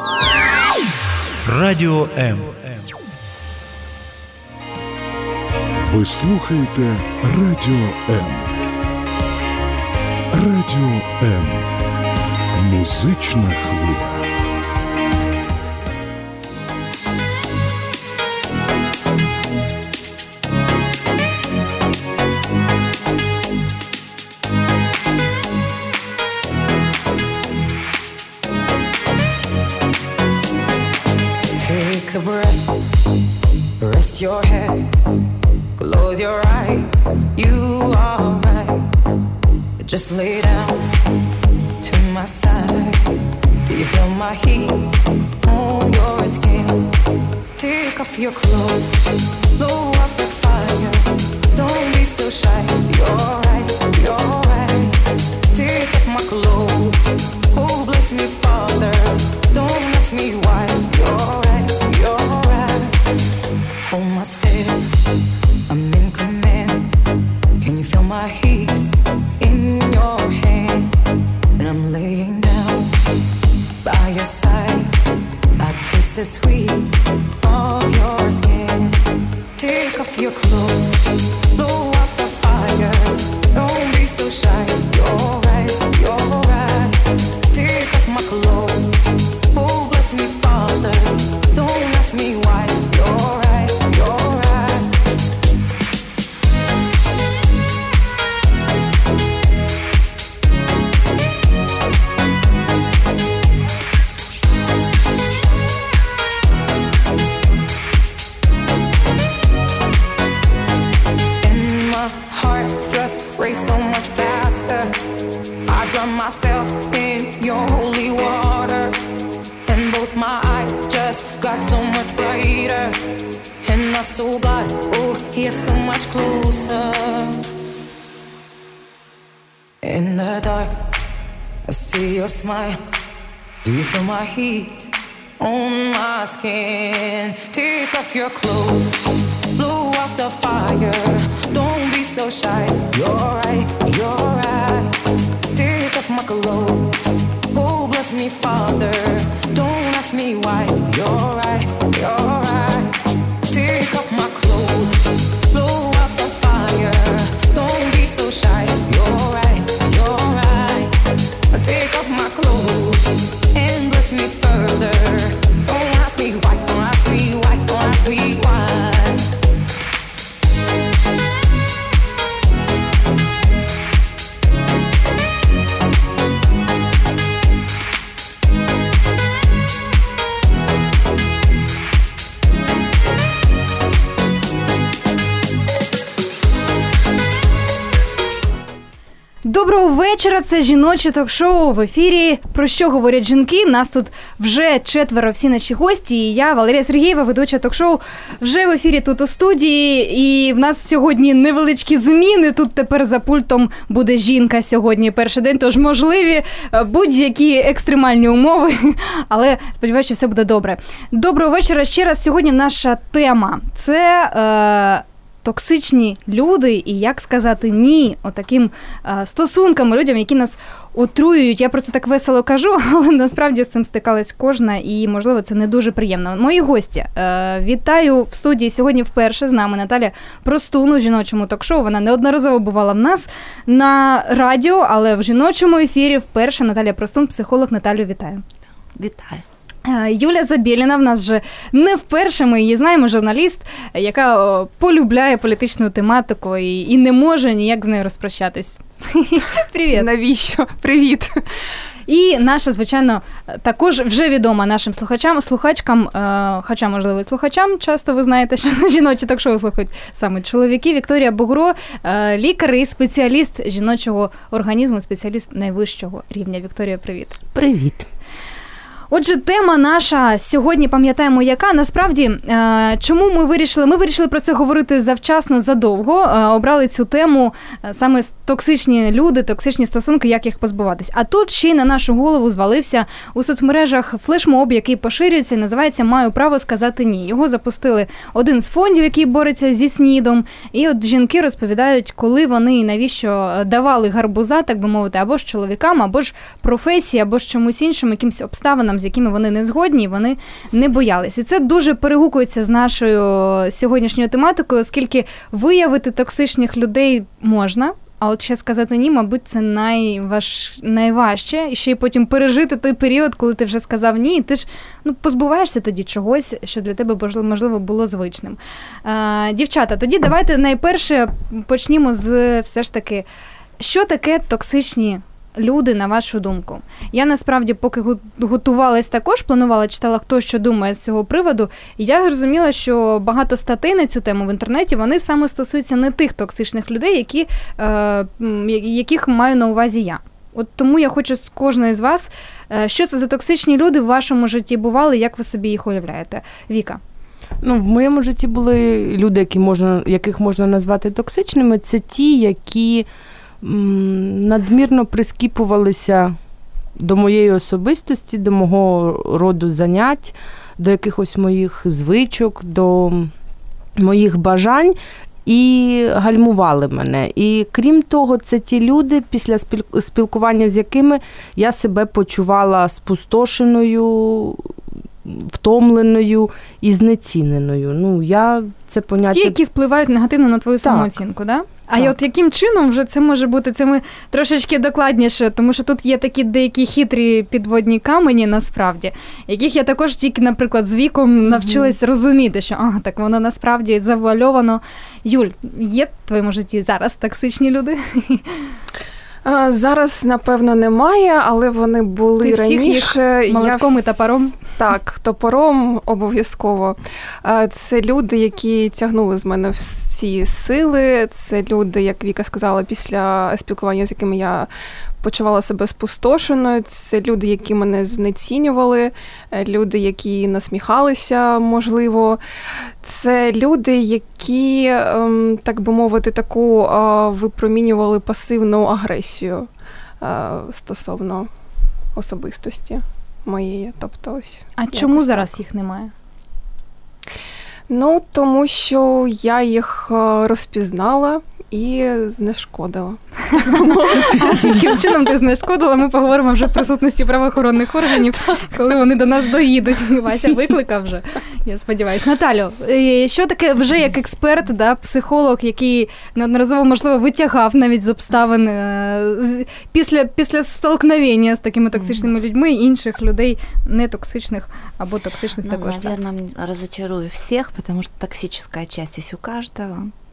Радіо М. Ви слухаєте Радіо М. Радіо М. Музична хвиля. Take a breath, rest your head, close your eyes, you are right. Just lay down to my side. Do you feel my heat on your skin? Take off your clothes, blow up the fire. Don't be so shy, you're right, you're right. Take off my clothes, oh bless me Father. Don't ask me why, you're right, you're right. Hold my step, I'm in command. Can you feel my hips in your hand? And I'm laying down by your side. I taste the sweet of your skin. Take off your clothes, blow up the fire. Don't be so shy, you're right, you're right. Take off my clothes, oh bless me Father. Don't ask me why, you're right, you're right. Race so much faster. I drown myself in your holy water, and both my eyes just got so much brighter, and my soul got, oh, here so much closer. In the dark, I see your smile. Do you feel my heat on my skin? Take off your clothes, blow out the fire. Don't be so shy, you're right, you're right. Take off my clothes, oh bless me Father. Don't ask me why, you're right, you're right. Take off my clothes, blow out the fire. Don't be so shy, you're right, you're right. Take off my clothes and bless me further. Don't ask me why, don't ask me why, don't ask me why. Доброго вечора, це жіноче ток-шоу в ефірі. Про що говорять жінки? Нас тут вже 4 всі наші гості. І я, Валерія Сергієва, ведуча ток-шоу, вже в ефірі тут у студії. І в нас сьогодні невеличкі зміни. Тут тепер за пультом буде жінка сьогодні перший день. Тож можливі будь-які екстремальні умови. Але сподіваюся, що все буде добре. Доброго вечора ще раз. Сьогодні наша тема – це токсичні люди і як сказати ні отаким стосункам, людям, які нас отруюють. Я про це так весело кажу, але насправді з цим стикалась кожна і, можливо, це не дуже приємно. Мої гості. Вітаю в студії сьогодні вперше з нами Наталя Простун у жіночому ток-шоу. Вона неодноразово бувала в нас на радіо, але в жіночому ефірі вперше Наталя Простун, психолог. Наталю, вітаю. Вітаю. Юля Забєліна в нас вже не вперше, ми її знаємо, журналіст, яка полюбляє політичну тематику і не може ніяк з нею розпрощатись. Привіт. Навіщо? Привіт. І наша, звичайно, також вже відома нашим слухачкам, хоча, можливо, і слухачам, часто ви знаєте, що жіночі ток-шоу слухають саме чоловіки, Вікторія Бугро, лікар і спеціаліст жіночого організму, спеціаліст найвищого рівня. Вікторія, привіт. Привіт. Отже, тема наша сьогодні, пам'ятаємо, яка. Насправді, чому ми вирішили про це говорити завчасно, задовго, обрали цю тему саме токсичні люди, токсичні стосунки, як їх позбуватись. А тут ще й на нашу голову звалився у соцмережах флешмоб, який поширюється і називається «Маю право сказати ні». Його запустили один з фондів, який бореться зі СНІДом. І от жінки розповідають, коли вони і навіщо давали гарбуза, так би мовити, або ж чоловікам, або ж професії, або ж чомусь іншому, якимось обставинам, з якими вони не згодні, вони не боялись. І це дуже перегукується з нашою сьогоднішньою тематикою, оскільки виявити токсичних людей можна, а от ще сказати ні, мабуть, це найважче. І ще й потім пережити той період, коли ти вже сказав ні, і ти ж позбуваєшся тоді чогось, що для тебе, можливо, було звичним. Дівчата, тоді давайте найперше почнімо з все ж таки, що таке токсичні люди, на вашу думку? Я, насправді, поки готувалась також, планувала, читала, хто що думає з цього приводу, і я зрозуміла, що багато статей на цю тему в інтернеті, вони саме стосуються не тих токсичних людей, яких маю на увазі я. От тому я хочу з кожної з вас, що це за токсичні люди в вашому житті бували, як ви собі їх уявляєте? Віка? В моєму житті були люди, яких можна назвати токсичними. Це ті, які надмірно прискіпувалися до моєї особистості, до мого роду занять, до якихось моїх звичок, до моїх бажань і гальмували мене. І крім того, це ті люди, після спілкування з якими я себе почувала спустошеною, втомленою і знеціненою. Я це поняття... Ті, які впливають негативно на твою самооцінку, да? А от яким чином вже це може бути, це ми трошечки докладніше, тому що тут є такі деякі хитрі підводні камені, насправді, яких я також тільки, наприклад, з віком навчилась розуміти, що так воно насправді завуальовано. Юль, є в твоєму житті зараз токсичні люди? Зараз, напевно, немає, але вони були раніше. Їх молотком і топором? Так, топором обов'язково. Це люди, які тягнули з мене всі сили. Це люди, як Віка сказала, після спілкування, з якими я почувала себе спустошеною. Це люди, які мене знецінювали, люди, які насміхалися, можливо. Це люди, які, так би мовити, таку випромінювали пасивну агресію стосовно особистості моєї. Тобто, ось. А чому зараз їх немає? Тому що я їх розпізнала і знешкодила. Яким чином ти знешкодила, ми поговоримо вже в присутності правоохоронних органів, коли вони до нас доїдуть. Вася викликав вже, я сподіваюся. Наталю, що таке вже як експерт, психолог, який неодноразово, можливо, витягав навіть з обставин після столкновення з такими токсичними людьми інших людей нетоксичних або токсичних також? Наверное, разочарую всех, потому что токсическая часть есть у каждого.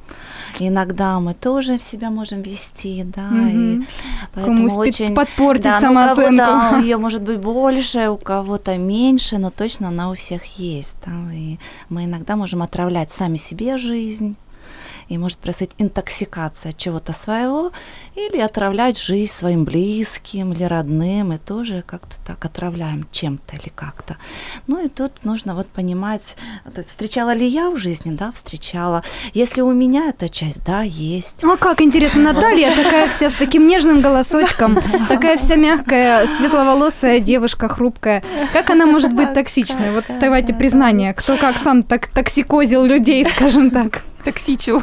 Иногда мы тоже в себя можем вести, да, и поэтому очень подпортить самооценку. У кого-то ее может быть больше, у кого-то меньше, но точно она у всех есть, да, и мы иногда можем отравлять сами себе жизнь, и может происходить интоксикация чего-то своего, или отравлять жизнь своим близким или родным, и тоже как-то так отравляем чем-то или как-то. И тут нужно понимать, встречала ли я в жизни, да, встречала. Если у меня эта часть, да, есть. Как интересно, Наталья такая вся с таким нежным голосочком, такая вся мягкая, светловолосая девушка, хрупкая. Как она может быть токсичной? Вот давайте признание, кто как сам токсикозил людей, скажем так. Токсичил.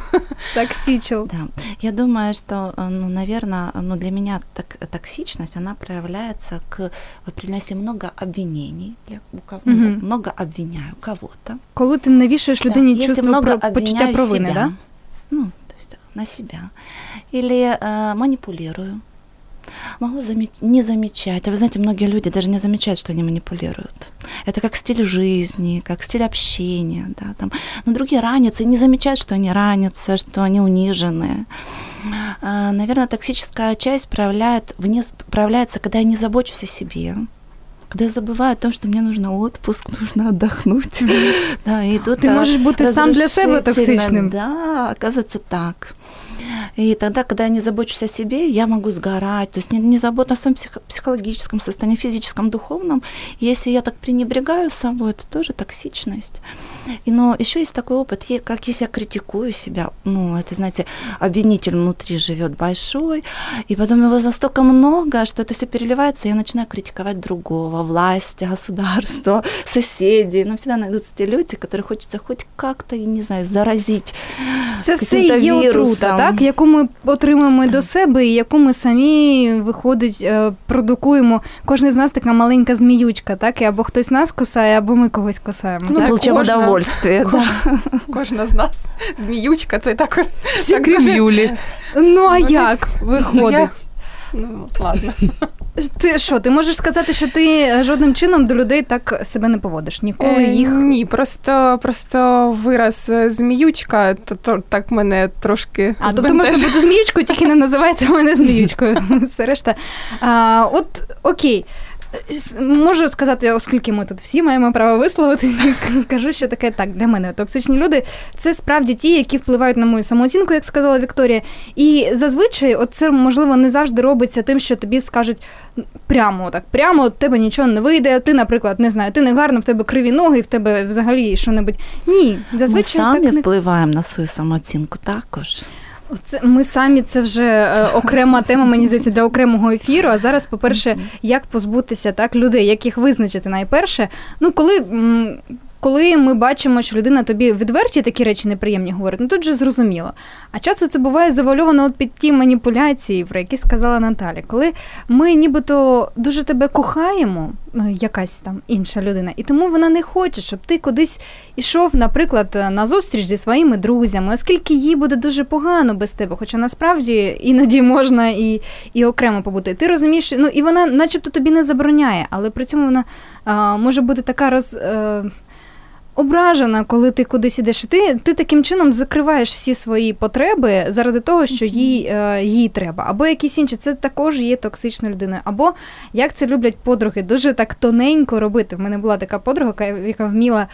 Да. Я думаю, что, наверное, для меня токсичность, она проявляется приносить много обвинений. Много обвиняю кого-то. Коли ти навішуєш людині чувство почуття провини, да? То есть на себя. Или манипулирую. Могу не замечать. А вы знаете, многие люди даже не замечают, что они манипулируют. Это как стиль жизни, как стиль общения. Да, там. Но другие ранятся и не замечают, что они ранятся, что они унижены. Наверное, токсическая часть проявляется, когда я не забочусь о себе. Когда я забываю о том, что мне нужен отпуск, нужно отдохнуть. Да, и тут ты можешь быть сам для себя токсичным. Да, оказывается так. И тогда, когда я не забочусь о себе, я могу сгорать. То есть не забота о своем психологическом состоянии, физическом, духовном. И если я так пренебрегаю собой, это тоже токсичность. Но еще есть такой опыт, как если я критикую себя, это, знаете, обвинитель внутри живет большой, и потом его настолько много, что это все переливается, и я начинаю критиковать другого, власть, государство, соседей. Но всегда найдутся те люди, которые хочется хоть как-то, не знаю, заразить це все є отрута, так? яку ми отримуємо до себе і яку ми самі, виходить, продукуємо. Кожен з нас така маленька зміючка, так? І або хтось нас кусає, або ми когось кусаємо. Ну, получаем удовольствие. Кожна з нас зміючка, це так. Всі крім Юлі. Ну, а як виходить? Ну, ладно. Ти можеш сказати, що ти жодним чином до людей так себе не поводиш? Ніколи їх... Ні, просто вираз зміючка, то так мене трошки тобто можна бути зміючкою, тільки не називайте мене зміючкою. Все решта. Окей. Можу сказати, оскільки ми тут всі маємо право висловитися, кажу, що таке так, для мене токсичні люди – це справді ті, які впливають на мою самооцінку, як сказала Вікторія. І зазвичай це, можливо, не завжди робиться тим, що тобі скажуть прямо, в тебе нічого не вийде, ти, наприклад, не знаю, ти не гарна, в тебе криві ноги, в тебе взагалі що-небудь. Ні, зазвичай ми самі так не... впливаємо на свою самооцінку також. Ми самі, це вже окрема тема, мені здається, для окремого ефіру. А зараз, по-перше, як позбутися так людей, як їх визначити найперше. Ну, коли ми бачимо, що людина тобі відверті такі речі неприємні говорить, ну тут же зрозуміло. А часто це буває завальовано під ті маніпуляції, про які сказала Наталя. Коли ми нібито дуже тебе кохаємо, якась там інша людина, і тому вона не хоче, щоб ти кудись ішов, наприклад, на зустріч зі своїми друзями, оскільки їй буде дуже погано без тебе, хоча насправді іноді можна і окремо побути. Ти розумієш, ну і вона начебто тобі не забороняє, але при цьому вона може бути така ображена, коли ти кудись ідеш. Ти таким чином закриваєш всі свої потреби заради того, що їй треба. Або якісь інші. Це також є токсичною людиною. Або, як це люблять подруги, дуже так тоненько робити. В мене була така подруга, яка вміла,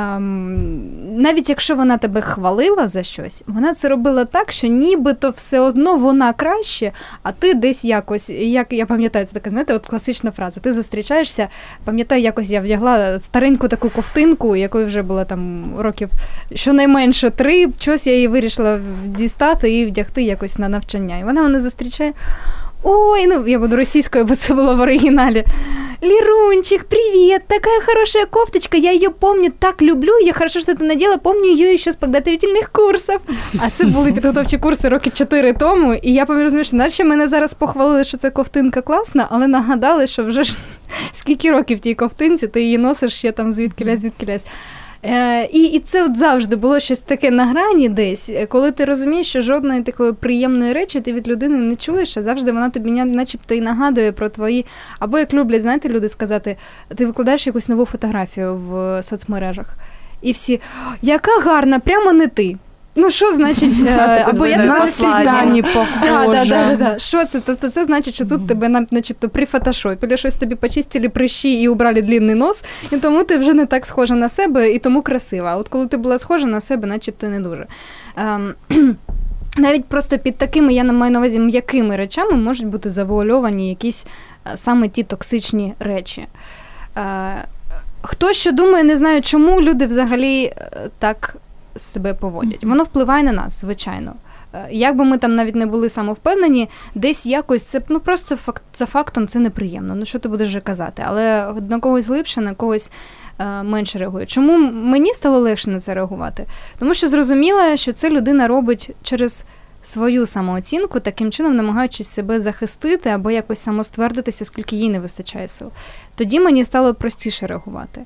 навіть якщо вона тебе хвалила за щось, вона це робила так, що нібито все одно вона краще, а ти десь якось, як я пам'ятаю, це така, знаєте, от класична фраза. Ти зустрічаєшся, пам'ятаю, якось я вдягла стареньку таку ковтинку, якою вже було там років щонайменше 3, щось я її вирішила дістати і вдягти якось на навчання. І вона мене зустрічає. Ой, ну, я буду російською, бо це було в оригіналі. Лерунчик, привет, такая хорошая кофточка, я ее помню, так люблю, я хорошо, что ты надела, помню ее еще с подготовительных курсов. А це були підготовчі курси роки 4 тому, і я розумію, що наче мене зараз похвалили, що ця ковтинка класна, але нагадали, що вже ж скільки років тій ковтинці, ти її носиш ще там звідкілясь. І це от завжди було щось таке на грані десь, коли ти розумієш, що жодної такої приємної речі ти від людини не чуєш, а завжди вона тобі начебто і нагадує про твої... Або, як люблять, знаєте, люди сказати, ти викладаєш якусь нову фотографію в соцмережах, і всі, яка гарна, прямо не ти. Ну, що значить, або я тебе всі дані похожа. Да. Що це? Тобто це значить, що тут тебе начебто прифотошопили, щось тобі почистили прищі і убрали длинний нос, і тому ти вже не так схожа на себе, і тому красива. А от коли ти була схожа на себе, начебто не дуже. Навіть просто під такими, я маю на увазі, м'якими речами можуть бути завуальовані якісь саме ті токсичні речі. Хто що думає, не знаю, чому люди взагалі так себе поводять. Воно впливає на нас, звичайно. Як би ми там навіть не були самовпевнені, десь якось це, ну просто за фактом це неприємно. Ну що ти будеш вже казати? Але на когось глибше, на когось менше реагує. Чому мені стало легше на це реагувати? Тому що зрозуміла, що це людина робить через свою самооцінку, таким чином намагаючись себе захистити або якось самоствердитися, оскільки їй не вистачає сил. Тоді мені стало простіше реагувати.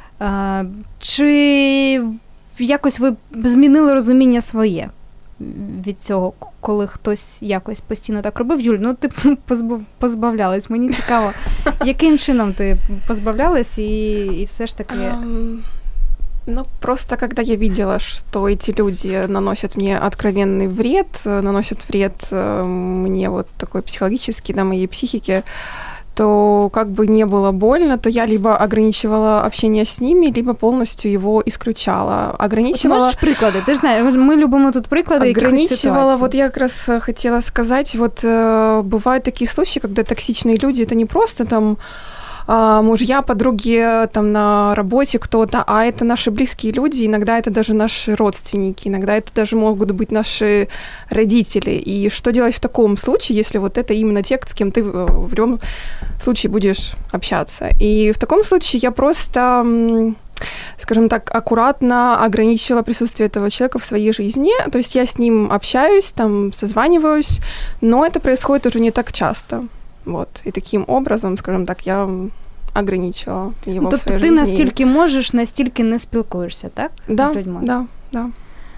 Чи якось ви змінили розуміння своє від цього, коли хтось якось постійно так робив? Юль, ну ти позбавлялась. Мені цікаво, яким чином ти позбавлялась і все ж таки... Ну, просто когда я видела, что эти люди наносят мне откровенный вред, наносят вред мне вот такой психологический, да, моей психике, то как бы не было больно, то я либо ограничивала общение с ними, либо полностью его исключала. Ограничивала... Можешь приклади? Ты же знаешь, мы любим тут приклади. Ограничивала, вот я как раз хотела сказать, вот бывают такие случаи, когда токсичные люди, это не просто там мужья, подруги там на работе кто-то, а это наши близкие люди, иногда это даже наши родственники, иногда это даже могут быть наши родители. И что делать в таком случае, если вот это именно те, с кем ты в любом случае будешь общаться? И в таком случае я просто скажем так, аккуратно ограничила присутствие этого человека в своей жизни. То есть я с ним общаюсь, там, созваниваюсь, но это происходит уже не так часто. Вот. И таким образом, скажем так, я ограничила его в своей жизни. Тобто ти наскільки можеш, настільки не спілкуєшся, так? Да, з людьми? Да.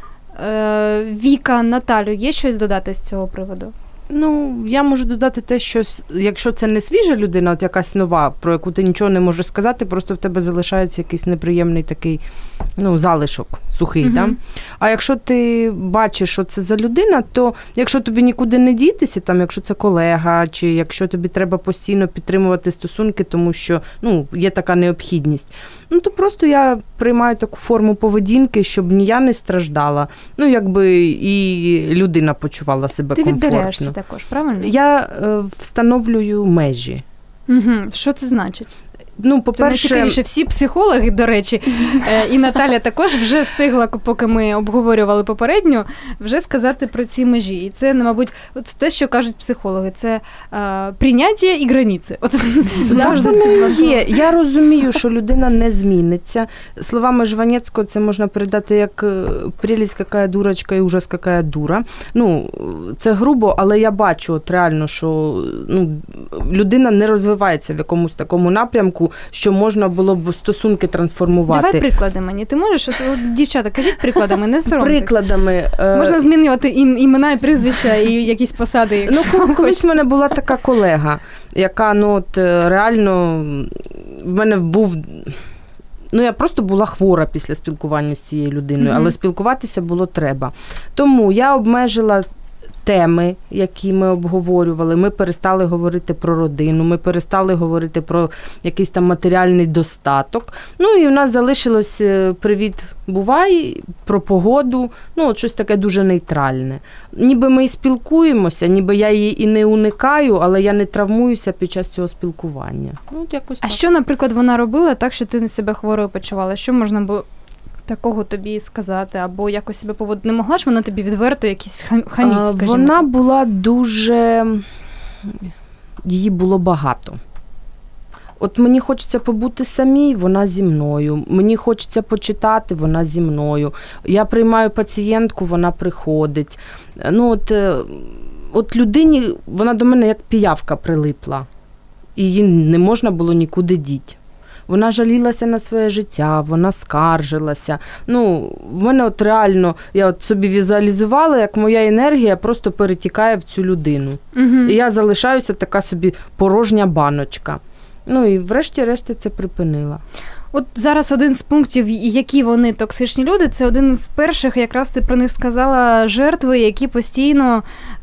Віка, Наталю, є щось додати з цього приводу? Ну, я можу додати те, що якщо це не свіжа людина, от якась нова, про яку ти нічого не можеш сказати, просто в тебе залишається якийсь неприємний такий, залишок сухий, да? А якщо ти бачиш, що це за людина, то якщо тобі нікуди не дітися, там, якщо це колега, чи якщо тобі треба постійно підтримувати стосунки, тому що, є така необхідність, то просто я приймаю таку форму поведінки, щоб ні я не страждала, і людина почувала себе комфортно. Ти віддаляєшся також, правильно? Я встановлюю межі. Що це значить? По-перше... Це найцікавіше. Всі психологи, до речі, і Наталя також вже встигла, поки ми обговорювали попередньо, вже сказати про ці межі. І це, мабуть, те, що кажуть психологи, це прийняття і границі. Завжди є. Я розумію, що людина не зміниться. Словами Жванецького це можна передати як «прелість, какая дурочка» і «ужас, какая дура». Це грубо, але я бачу реально, що людина не розвивається в якомусь такому напрямку, що можна було б стосунки трансформувати. Давай приклади мені. Ти можеш? Дівчата, кажіть прикладами, не соромтесь. Прикладами. Можна змінювати імена і прізвища і якісь посади. Колись в мене була така колега, яка, реально, в мене був... я просто була хвора після спілкування з цією людиною, але спілкуватися було треба. Тому я обмежила теми, які ми обговорювали. Ми перестали говорити про родину, ми перестали говорити про якийсь там матеріальний достаток. І в нас залишилось «привіт, бувай», про погоду, щось таке дуже нейтральне. Ніби ми і спілкуємося, ніби я її і не уникаю, але я не травмуюся під час цього спілкування. Якось так. А що, наприклад, вона робила так, що ти себе хворою почувала? Що можна було такого тобі сказати, або якось себе поводити? Не могла ж вона тобі відверто якісь хаміть, скажімо? Вона була дуже... Її було багато. От мені хочеться побути самій, вона зі мною. Мені хочеться почитати, вона зі мною. Я приймаю пацієнтку, вона приходить. От людині, вона до мене як піявка прилипла. І її не можна було нікуди діти. Вона жалілася на своє життя, вона скаржилася. В мене реально, я собі візуалізувала, як моя енергія просто перетікає в цю людину. І я залишаюся така собі порожня баночка. І врешті-решт це припинила. От зараз один з пунктів, які вони токсичні люди, це один з перших, якраз ти про них сказала, жертви, які постійно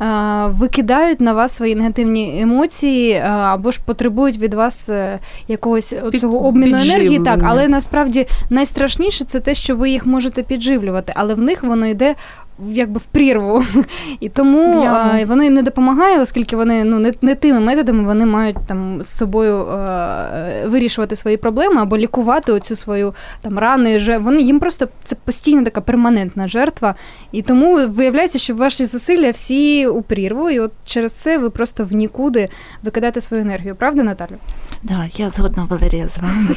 викидають на вас свої негативні емоції або ж потребують від вас якогось цього обміну енергії. Так, але насправді найстрашніше це те, що ви їх можете підживлювати, але в них воно йде якби в прірву. І тому воно їм не допомагає, оскільки вони не тими методами вони мають там з собою вирішувати свої проблеми або лікувати оцю свою там рани. Їм просто це постійно така перманентна жертва. І тому виявляється, що ваші зусилля всі у прірву, і от через це ви просто в нікуди викидаєте свою енергію. Правда, Наталю? Да, я згодна, Валерія, з вами.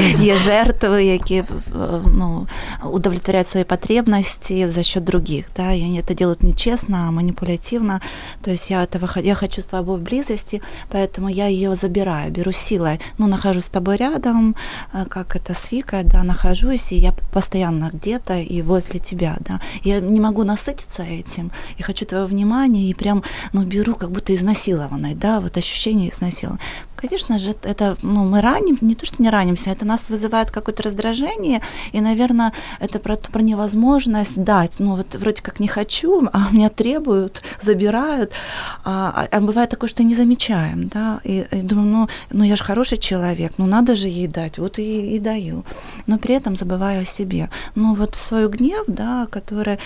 Є жертви, які удовлетворяють свої потребності за счет других. Да, и они это делают нечестно, манипулятивно. То есть я хочу с тобой в близости, поэтому я ее забираю, беру силой. Нахожусь с тобой рядом, как это с Викой, да, нахожусь, и я постоянно где-то и возле тебя, да. Я не могу насытиться этим, и хочу твоего внимания, и прям, беру как будто изнасилованной, да, вот ощущение изнасилования. Конечно же, это, мы раним, не то, что не ранимся, это нас вызывает какое-то раздражение, и, наверное, это про невозможность дать, вроде как не хочу, а меня требуют, забирают, а бывает такое, что не замечаем, да, и думаю, я же хороший человек, надо же ей дать, вот и даю, но при этом забываю о себе. Вот свой гнев, да, который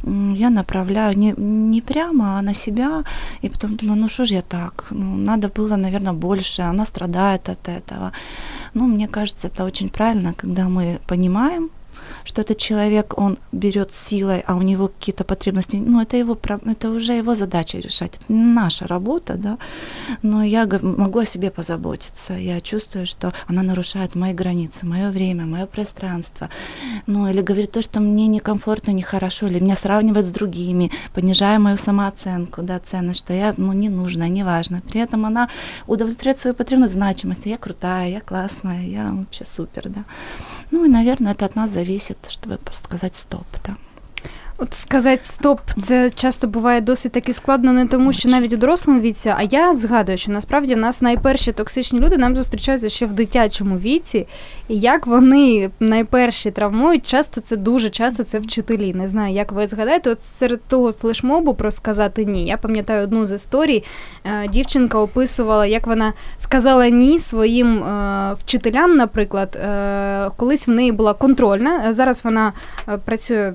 я направляю не прямо, а на себя, и потом думаю, что ж я так, надо было, наверное, больше, она страдает от этого. Мне кажется, это очень правильно, когда мы понимаем, что этот человек, он берет силой, а у него какие-то потребности, это уже его задача решать, это не наша работа, да, но я могу о себе позаботиться, я чувствую, что она нарушает мои границы, мое время, мое пространство, или говорит то, что мне некомфортно, нехорошо, или меня сравнивают с другими, понижая мою самооценку, да, ценность, что я, не нужна, не важно, при этом она удовлетворяет свою потребность значимости, я крутая, я классная, я вообще супер, да. И, наверное, это от нас зависит, чтобы сказать стоп, да. От сказати стоп, це часто буває досить таки складно, не тому, що навіть у дорослому віці, а я згадую, що насправді в нас найперші токсичні люди нам зустрічаються ще в дитячому віці, і як вони найперші травмують, дуже часто це вчителі. Не знаю, як ви згадаєте, от серед того флешмобу про сказати ні. Я пам'ятаю одну з історій, дівчинка описувала, як вона сказала ні своїм вчителям, наприклад, колись в неї була контрольна, зараз вона працює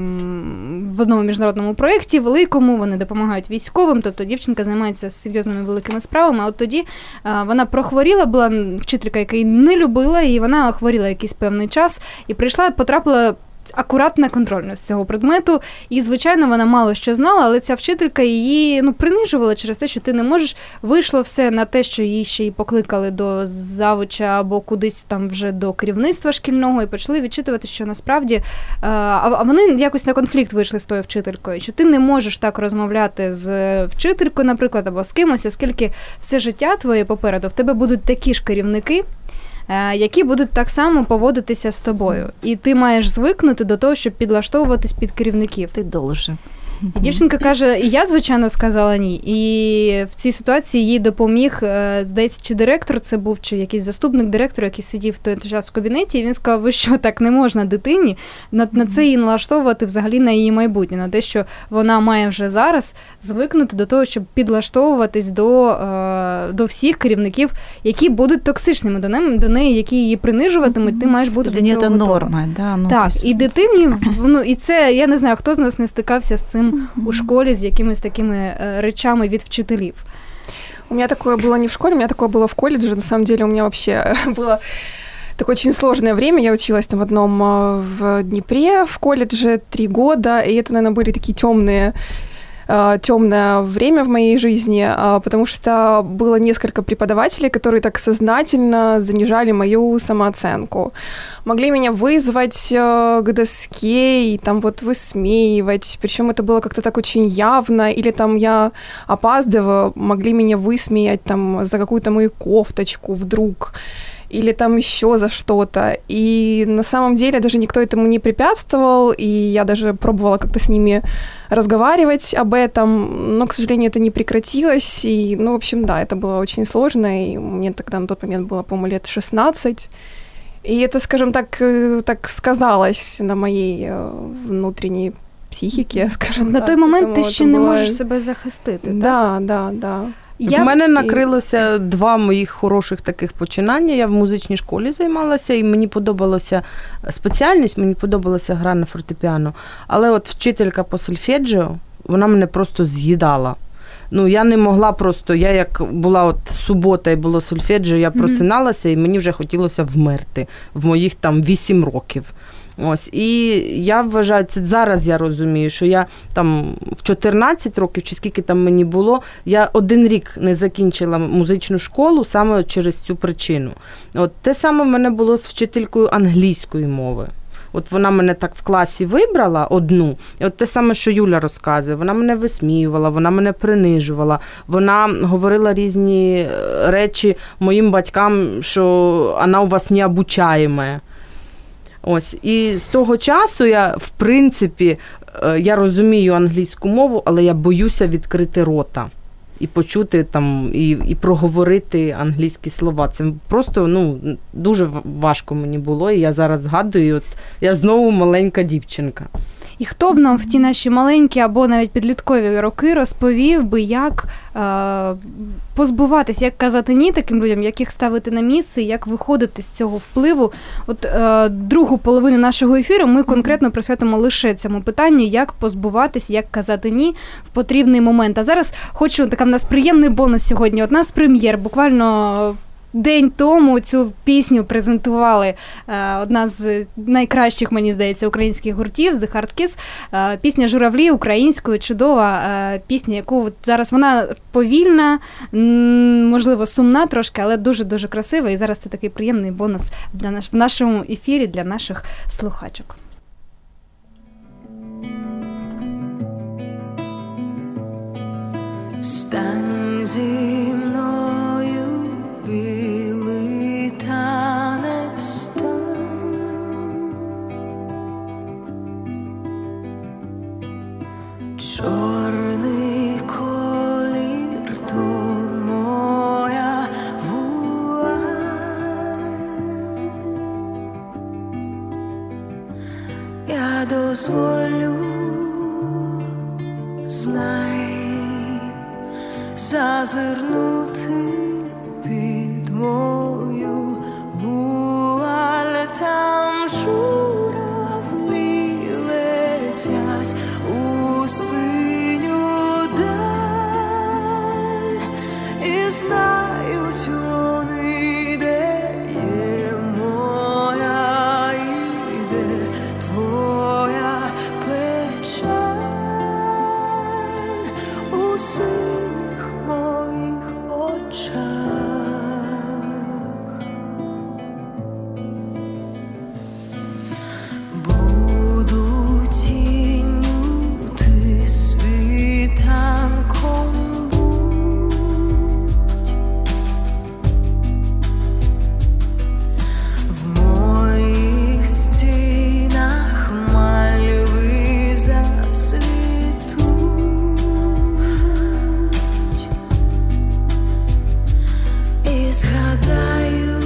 в одному міжнародному проєкті великому, вони допомагають військовим, тобто дівчинка займається серйозними великими справами, а от тоді вона прохворіла, була вчителька, яка її не любила, і вона хворіла якийсь певний час, і потрапила акурат на контрольну з цього предмету, і, звичайно, вона мало що знала, але ця вчителька її принижувала через те, що ти не можеш. Вийшло все на те, що її ще й покликали до завуча або кудись там вже до керівництва шкільного і почали відчитувати, що насправді, а вони якось на конфлікт вийшли з тою вчителькою, що ти не можеш так розмовляти з вчителькою, наприклад, або з кимось, оскільки все життя твоє попереду, в тебе будуть такі ж керівники, які будуть так само поводитися з тобою. І ти маєш звикнути до того, щоб підлаштовуватись під керівників. Ти должен. І дівчинка каже, і я, звичайно, сказала ні. І в цій ситуації їй допоміг, здається, чи директор це був, чи якийсь заступник директора, який сидів в той час в кабінеті, і він сказав, ви що, так не можна дитині на це її налаштовувати взагалі на її майбутнє, на те, що вона має вже зараз звикнути до того, щоб підлаштовуватись до всіх керівників, які будуть токсичними до неї, які її принижуватимуть, ти маєш бути до цього готова. Це норма, да? Так, і дитині, і це, я не знаю, хто з нас не стикався з цим у школе с якимись такими речами від вчителів. У меня такое было не в школе, у меня такое было в колледже. На самом деле у меня вообще было такое очень сложное время. Я училась там в Днепре в колледже 3 года, и это, наверное, были такие темное время в моей жизни, потому что было несколько преподавателей, которые так сознательно занижали мою самооценку. Могли меня вызвать к доске и там вот высмеивать, причем это было как-то так очень явно, или там я опаздываю, могли меня высмеять там за какую-то мою кофточку вдруг, или там еще за что-то. И на самом деле даже никто этому не препятствовал, и я даже пробовала как-то с ними разговаривать об этом, но, к сожалению, это не прекратилось. И, в общем, да, это было очень сложно, и мне тогда на тот момент было, по-моему, лет 16. И это, скажем так сказалось на моей внутренней психіки, скажімо так. На той момент ти ще не можеш себе захистити, так? Да. В мене накрилося 2 моїх хороших таких починання. Я в музичній школі займалася, і мені подобалася спеціальність, мені подобалася гра на фортепіано. Але от вчителька по сольфеджіо, вона мене просто з'їдала. Я не могла просто, я як була от субота і було сольфеджіо, я просиналася, і мені вже хотілося вмерти в моїх там 8 років. Ось, і я вважаю, це зараз я розумію, що я там в 14 років, чи скільки там мені було, я 1 рік не закінчила музичну школу саме через цю причину. От те саме в мене було з вчителькою англійської мови. От вона мене так в класі вибрала одну, і от те саме, що Юля розказує, вона мене висміювала, вона мене принижувала, вона говорила різні речі моїм батькам, що вона у вас необучаєма. Ось, і з того часу я, в принципі, я розумію англійську мову, але я боюся відкрити рота і почути там, і проговорити англійські слова. Це просто, дуже важко мені було, і я зараз згадую, от я знову маленька дівчинка. І хто б нам в ті наші маленькі або навіть підліткові роки розповів би, як позбуватись, як казати ні таким людям, як їх ставити на місце, як виходити з цього впливу. От другу половину нашого ефіру ми конкретно присвятимо лише цьому питанню, як позбуватись, як казати ні в потрібний момент. А зараз хочу, така в нас приємний бонус сьогодні. Одна з прем'єр, буквально день тому цю пісню презентували одна з найкращих, мені здається, українських гуртів The Hard Kiss. Пісня «Журавлі» українською, чудова пісня, яку зараз вона повільна, можливо, сумна трошки, але дуже-дуже красива. І зараз це такий приємний бонус в нашому ефірі для наших слухачок. Стань зі мною, білий танець стань. Чорний колір то моя вуаль. Я дозволю, знай, зазирнути під мою вуаль. Там журавлі летять у синю даль, і знають вони, де є моя і де твоя печаль. У синіх моїх очах буду тінню, ти світанком будь. В моїх стінах мальви зацвітуть. І згадаю,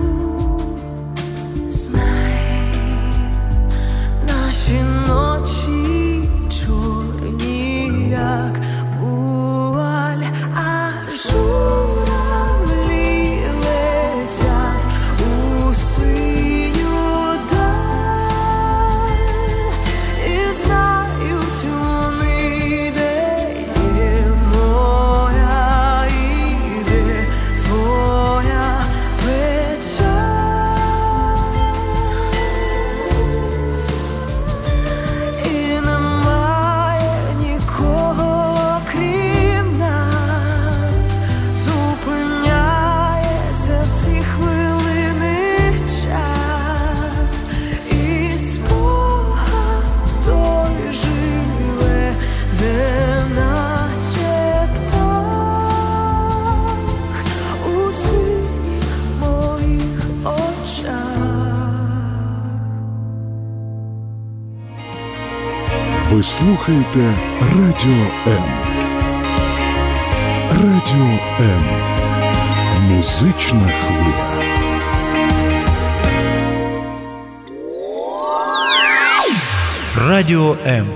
знай, наші ночі чорні, як вуаль, а журавлі летять у синю даль, і знають вони, де є моя і де твоя печаль. І немає нікого, крім нас, зупиняється в ці хвилини час, і спогад той живе, неначе птах у синіх моїх очах. Ви слухаєте Радіо М. Радіо М. Музична хвиля. Радіо М.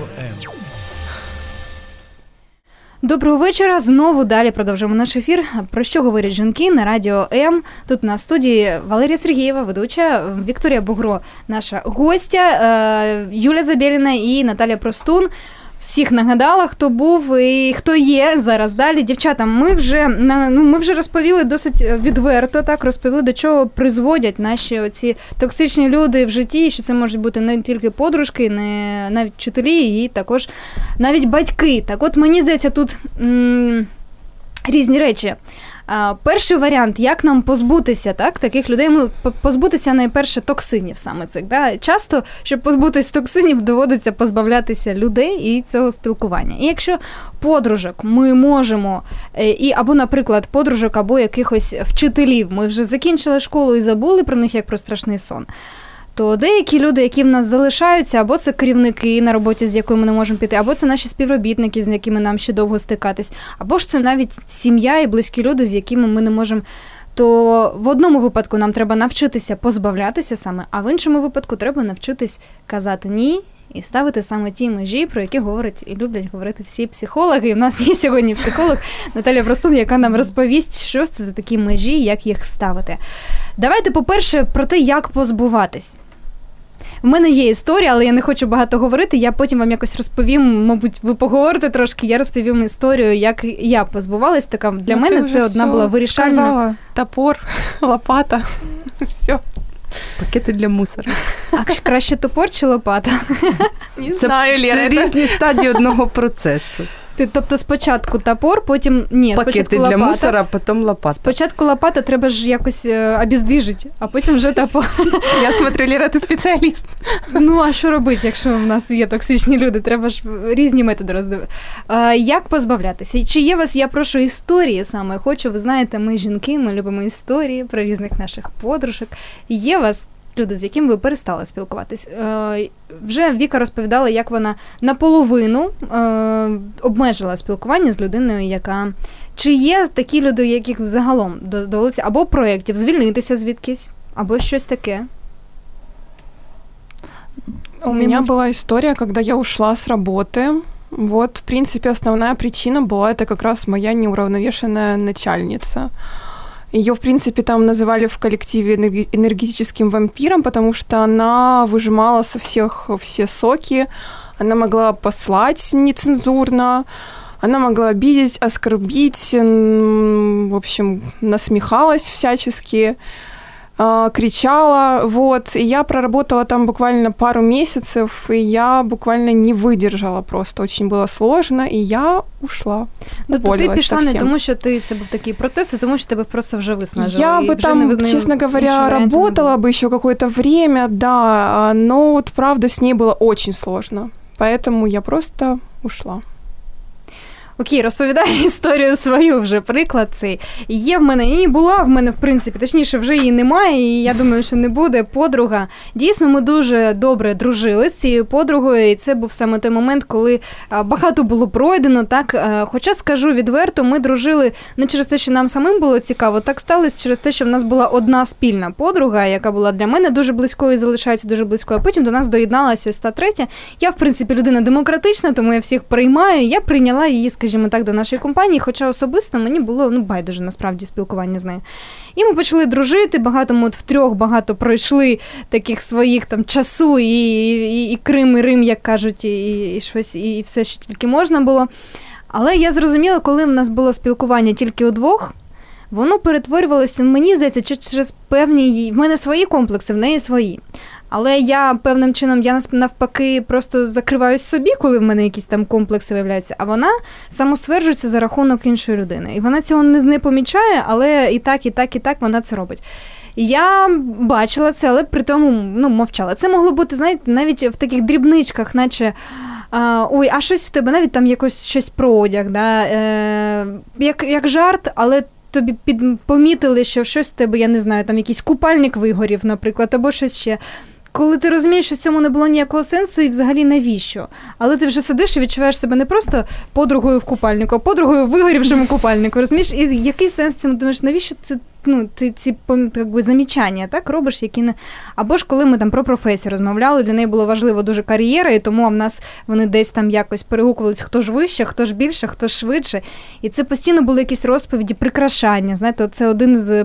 Доброго вечора. Знову далі продовжуємо наш ефір. Про що говорять жінки на Радіо М. Тут на студії Валерія Сергієва, ведуча, Вікторія Бугро, наша гостя, Юля Забєліна і Наталія Простун. Всіх нагадала, хто був і хто є зараз далі. Дівчата, ми вже розповіли досить відверто, так, розповіли, до чого призводять наші оці токсичні люди в житті, що це можуть бути не тільки подружки, не навіть вчителі і також навіть батьки. Так от, мені здається, тут різні речі. Перший варіант, як нам позбутися таких людей, позбутися найперше токсинів саме цих. Да? Часто, щоб позбутися токсинів, доводиться позбавлятися людей і цього спілкування. І якщо подружок ми можемо, або, наприклад, подружок, або якихось вчителів, ми вже закінчили школу і забули про них як про страшний сон, то деякі люди, які в нас залишаються, або це керівники на роботі, з якою ми не можемо піти, або це наші співробітники, з якими нам ще довго стикатись, або ж це навіть сім'я і близькі люди, з якими ми не можемо, то в одному випадку нам треба навчитися позбавлятися саме, а в іншому випадку треба навчитись казати «ні» і ставити саме ті межі, про які говорять і люблять говорити всі психологи. І в нас є сьогодні психолог Наталія Простун, яка нам розповість, що це за такі межі, як їх ставити. Давайте, по-перше, про те, як позбуватись. У мене є історія, але я не хочу багато говорити. Я потім вам якось розповім, мабуть, ви поговорите трошки, я розповім історію, як я позбувалась. Така для мене це одна була вирішальна. Сказала. Топор, лопата, все. Пакети для мусора. А краще топор чи лопата? Не знаю, Лера. Це різні стадії одного процесу. Тобто спочатку топор, потім... Ні, пакети спочатку для лопата. мусора, потім лопата. Спочатку лопата, треба ж якось обездвіжити, а потім вже топор. Я смотрю, Лера, ти спеціаліст. Ну, а що робити, якщо в нас є токсичні люди? Треба ж різні методи роздивити. Як позбавлятися? Чи є у вас, я прошу, історії саме? Ви знаєте, ми жінки, ми любимо історії про різних наших подружок. Є у вас люди, з якими ви перестали спілкуватись? Вже Віка розповідала, як вона наполовину обмежила спілкування з людиною, яка... Чи є такі люди, яких загалом доводиться або проєктів звільнитися звідкись, або щось таке? У меня была история, когда я ушла с работы. Вот, в принципе, основная причина была это как раз моя неуравновешенная начальница. Ее, в принципе, там называли в коллективе энергетическим вампиром, потому что она выжимала со всех все соки, она могла послать нецензурно, она могла обидеть, оскорбить, в общем, насмехалась всячески, кричала, вот. И я проработала там буквально пару месяцев, и я буквально не выдержала просто. Очень было сложно, и я ушла. Тобто ти пішла не тому, що це був такий протест, а тому, що тебе просто вже виснажило. Я бы там, честно говоря, работала бы еще какое-то время, да, но вот правда с ней было очень сложно. Поэтому я просто ушла. Окей, розповідаю історію свою вже, приклад цей. Є в мене, і була в мене, в принципі, точніше, вже її немає, і я думаю, що не буде, подруга. Дійсно, ми дуже добре дружили з цією подругою, і це був саме той момент, коли багато було пройдено, так. Хоча, скажу відверто, ми дружили не через те, що нам самим було цікаво, так сталося через те, що в нас була одна спільна подруга, яка була для мене дуже близькою і залишається дуже близькою, а потім до нас доєдналася ось та третя. Я, в принципі, людина демократична, тому я всіх приймаю, я прийняла її, скажімо так, до нашої компанії, хоча особисто мені було, байдуже, насправді, спілкування з нею. І ми почали дружити, ми втрьох багато пройшли таких своїх там часу, і Крим, і Рим, як кажуть, і щось, і все, що тільки можна було. Але я зрозуміла, коли в нас було спілкування тільки удвох, воно перетворювалося, мені здається, через певні, в мене свої комплекси, в неї свої. Але я певним чином, я навпаки просто закриваюсь собі, коли в мене якісь там комплекси виявляються, а вона самостверджується за рахунок іншої людини. І вона цього не помічає, але і так вона це робить. І я бачила це, але при тому мовчала. Це могло бути, знаєте, навіть в таких дрібничках, наче ой, а щось в тебе, навіть там якось щось про одяг, да? Як жарт, але тобі помітили, що щось в тебе, я не знаю, там якийсь купальник вигорів, наприклад, або щось ще. Коли ти розумієш, що в цьому не було ніякого сенсу і взагалі навіщо? Але ти вже сидиш і відчуваєш себе не просто подругою в купальнику, а подругою в вигорівшому купальнику, розумієш? І який сенс в цьому? Думаєш, навіщо це, ти ці замічання, так, робиш, які не... Або ж коли ми там про професію розмовляли, для неї було важливо дуже кар'єра, і тому в нас вони десь там якось перегукувалися, хто ж вище, хто ж більше, хто ж швидше. І це постійно були якісь розповіді, прикрашання. Знаєте, це один з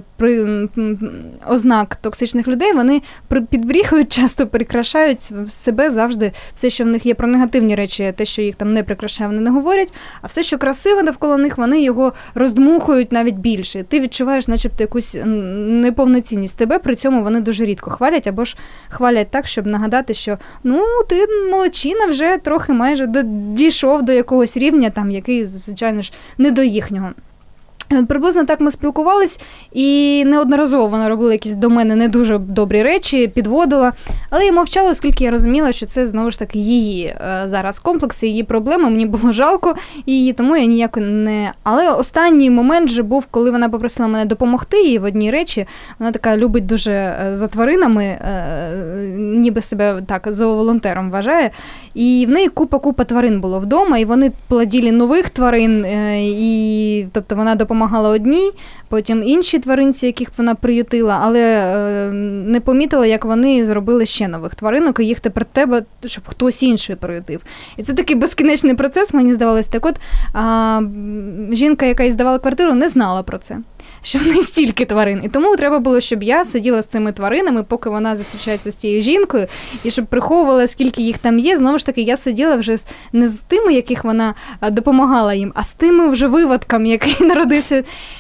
ознак токсичних людей, вони підбріхують, часто прикрашають себе завжди, все, що в них є про негативні речі, те, що їх там не прикрашає, вони не говорять, а все, що красиве навколо них, вони його роздмухують навіть більше. Ти відчуваєш, начебто, якусь неповноцінність тебе, при цьому вони дуже рідко хвалять, або ж хвалять так, щоб нагадати, що ти молодчина, вже трохи майже дійшов до якогось рівня, там, який, звичайно ж, не до їхнього. Приблизно так ми спілкувались, і неодноразово вона робила якісь до мене не дуже добрі речі, підводила, але я мовчала, оскільки я розуміла, що це, знову ж таки, її зараз комплекси, її проблеми, мені було жалко її, тому я ніяко не... Але останній момент вже був, коли вона попросила мене допомогти їй в одній речі. Вона така любить дуже за тваринами, ніби себе так зооволонтером вважає, і в неї купа тварин було вдома, і вони плодили нових тварин, і, тобто, вона допомагала одній, потім інші тваринці, яких вона приютила, але не помітила, як вони зробили ще нових тваринок, і їх тепер треба, щоб хтось інший приютив. І це такий безкінечний процес, мені здавалось. Так от, жінка, яка їй здавала квартиру, не знала про це. що в неї стільки тварин. І тому треба було, щоб я сиділа з цими тваринами, поки вона зустрічається з тією жінкою, і щоб приховувала, скільки їх там є. Знову ж таки, я сиділа вже не з тими, яких вона допомагала їм, а з тими вже виводками, який народився.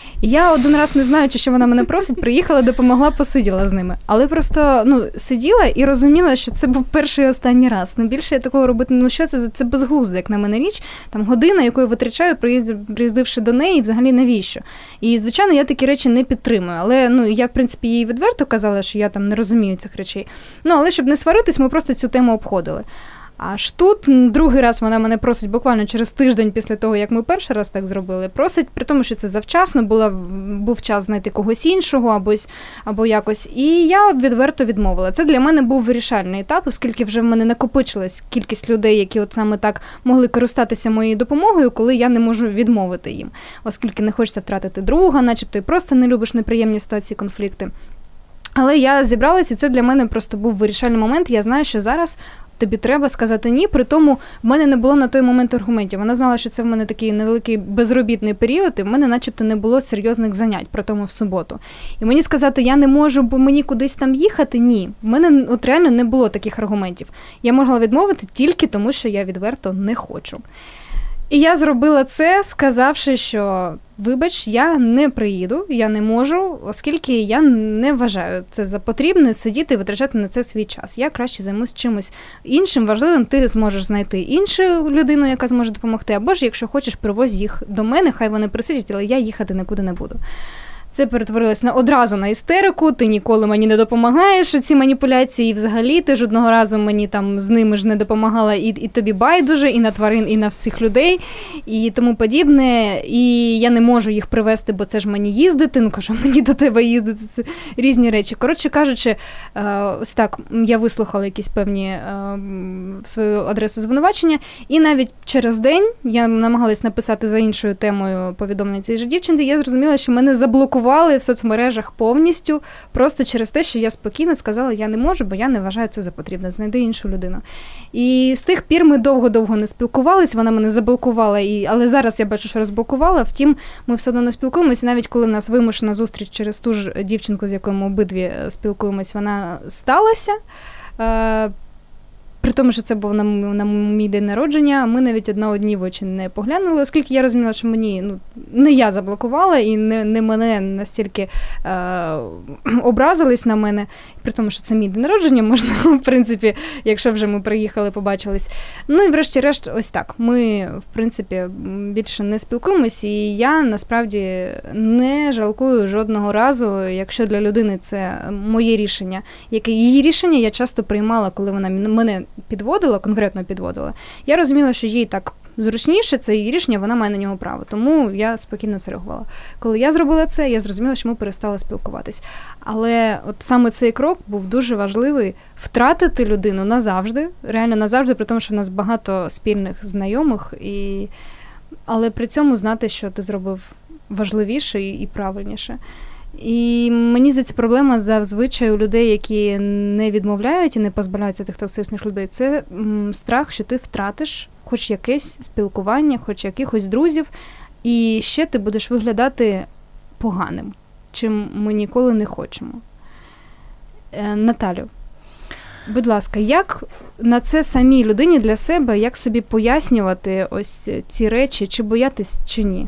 Я один раз, не знаючи, що вона мене просить, приїхала, допомогла, посиділа з ними. Але просто сиділа і розуміла, що це був перший і останній раз. Більше я такого робити, що це безглуздо, як на мене річ. Там година, яку я витрачаю, приїздивши до неї, і взагалі навіщо. І, звичайно, я такі речі не підтримую. Але, я, в принципі, їй відверто казала, що я там не розумію цих речей. Але щоб не сваритись, ми просто цю тему обходили. Аж тут другий раз вона мене просить буквально через тиждень після того, як ми перший раз так зробили. Просить, при тому, що це завчасно, був час знайти когось іншого або якось. І я відверто відмовила. Це для мене був вирішальний етап, оскільки вже в мене накопичилась кількість людей, які от саме так могли користатися моєю допомогою, коли я не можу відмовити їм. Оскільки не хочеться втратити друга, начебто і просто не любиш неприємні ситуації, конфлікти. Але я зібралась, і це для мене просто був вирішальний момент. Я знаю, що зараз тобі треба сказати ні, при тому в мене не було на той момент аргументів. Вона знала, що це в мене такий невеликий безробітний період, і в мене начебто не було серйозних занять, при тому в суботу. І мені сказати, я не можу, бо мені кудись там їхати, ні. В мене от реально не було таких аргументів. Я могла відмовити тільки тому, що я відверто не хочу. І я зробила це, сказавши, що вибач, я не приїду, я не можу, оскільки я не вважаю це за потрібне сидіти і витрачати на це свій час. Я краще займусь чимось іншим важливим, ти зможеш знайти іншу людину, яка зможе допомогти, або ж, якщо хочеш, привозь їх до мене, хай вони присидять, але я їхати нікуди не буду. Це перетворилось одразу на істерику, ти ніколи мені не допомагаєш, ці маніпуляції, і взагалі ти ж одного разу мені там з ними ж не допомагала, і тобі байдуже, і на тварин, і на всіх людей, і тому подібне, і я не можу їх привезти, бо це ж мені їздити, кажу, мені до тебе їздити, це різні речі. Коротше кажучи, ось так, я вислухала якісь певні в свою адресу звинувачення, і навіть через день я намагалась написати за іншою темою повідомлення цієї ж дівчинки, я зрозуміла, що мене заблокували в соцмережах повністю, просто через те, що я спокійно сказала, я не можу, бо я не вважаю це за потрібне, знайди іншу людину. І з тих пір ми довго-довго не спілкувались, вона мене заблокувала, але зараз я бачу, що розблокувала, втім, ми все одно не спілкуємося, навіть коли в нас вимушена зустріч через ту ж дівчинку, з якою ми обидві спілкуємось, вона сталася. При тому, що це був на мій день народження, ми навіть одна одній в очі не поглянули, оскільки я розуміла, що мені, не я заблокувала і не мене настільки образились на мене, при тому, що це мій день народження, можна, в принципі, якщо вже ми приїхали, побачились. І врешті-решт, ось так, ми, в принципі, більше не спілкуємось, і я, насправді, не жалкую жодного разу, якщо для людини це моє рішення. Її рішення я часто приймала, коли вона мене конкретно підводила. Я розуміла, що їй так зручніше, це її рішення, вона має на нього право. Тому я спокійно це реагувала. Коли я зробила це, я зрозуміла, що ми перестали спілкуватись. Але от саме цей крок був дуже важливий – втратити людину назавжди, реально назавжди, при тому, що в нас багато спільних знайомих, але при цьому знати, що ти зробив важливіше і правильніше. І мені здається, проблема зазвичай у людей, які не відмовляють і не позбавляються тих токсичних людей, це страх, що ти втратиш хоч якесь спілкування, хоч якихось друзів, і ще ти будеш виглядати поганим, чим ми ніколи не хочемо. Наталю, будь ласка, як на це самій людині для себе, як собі пояснювати ось ці речі, чи боятись, чи ні?